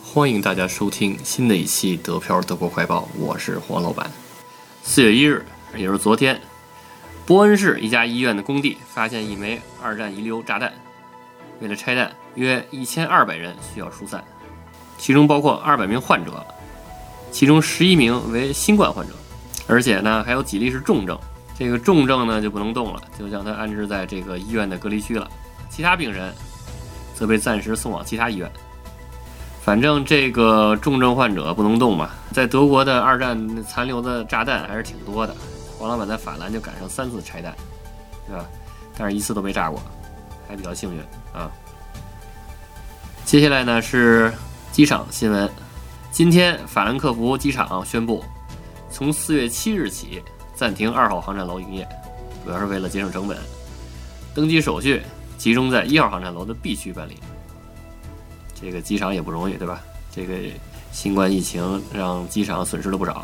欢迎大家收听新的一期德漂德国快报，我是黄老板。4月1日，也就是昨天，波恩市一家医院的工地发现一枚二战遗留炸弹，为了拆弹，约1200人需要疏散，其中包括200名患者，其中11名为新冠患者，而且呢还有几例是重症。这个重症呢就不能动了，就将他安置在这个医院的隔离区了，其他病人则被暂时送往其他医院。反正这个重症患者不能动嘛，在德国的二战残留的炸弹还是挺多的。黄老板在法兰就赶上3次拆弹，对吧？但是1次都没炸过，还比较幸运啊。接下来呢是机场新闻。今天法兰克福机场宣布，从4月7日起暂停2号航站楼营业，主要是为了节省成本。登机手续集中在1号航站楼的 B 区办理。这个机场也不容易，对吧？这个新冠疫情让机场损失了不少。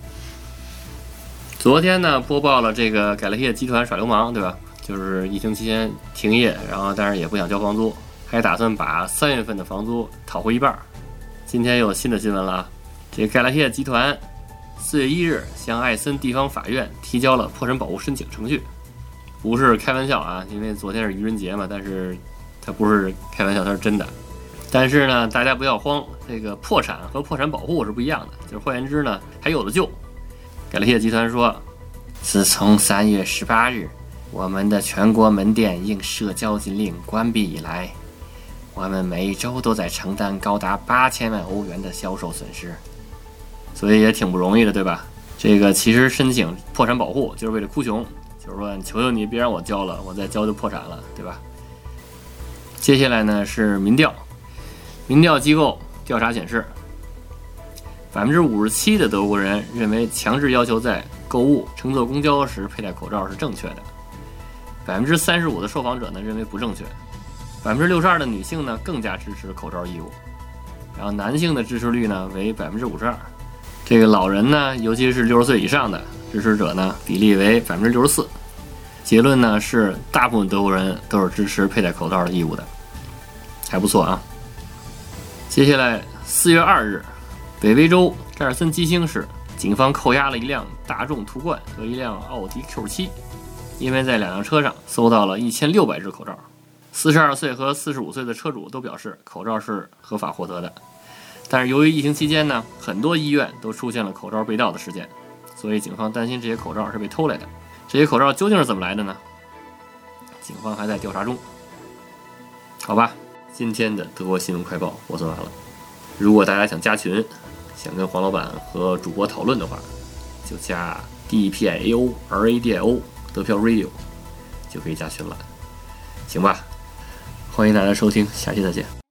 昨天呢，播报了这个改乐业集团耍流氓，对吧？就是疫情期间停业，然后但是也不想交房租，还打算把3月份的房租讨回一半。今天又有新的新闻了啊！这个改乐业集团4月1日向艾森地方法院提交了破产保护申请程序，不是开玩笑啊！因为昨天是愚人节嘛，但是它不是开玩笑，它是真的。但是呢，大家不要慌，这个破产和破产保护是不一样的，就是换言之呢，还有的救。改乐业集团说，自从3月18日我们的全国门店应社交禁令关闭以来，我们每周都在承担高达8000万欧元的销售损失，所以也挺不容易的，对吧？这个其实申请破产保护就是为了哭穷，就是说求求你别让我交了，我再交就破产了，对吧？接下来呢是民调。民调机构调查显示，57%的德国人认为强制要求在购物、乘坐公交时佩戴口罩是正确的。35%的受访者呢认为不正确。62%的女性呢更加支持口罩义务。然后男性的支持率呢为52%。这个老人呢，尤其是60岁以上的支持者呢，比例为64%。结论呢是大部分德国人都是支持佩戴口罩的义务的，还不错啊。接下来4月2日，北威州扎尔森基兴市警方扣押了一辆大众途观和一辆奥迪 Q7， 因为在2辆车上搜到了1600只口罩。42岁和45岁的车主都表示口罩是合法获得的，但是由于疫情期间呢，很多医院都出现了口罩被盗的事件，所以警方担心这些口罩是被偷来的。这些口罩究竟是怎么来的呢？警方还在调查中。好吧，今天的德国新闻快报播送完了。如果大家想加群，想跟黄老板和主播讨论的话，就加 DPIAO RADIO 德漂 Radio 就可以加群了，行吧？欢迎大家收听，下期再见。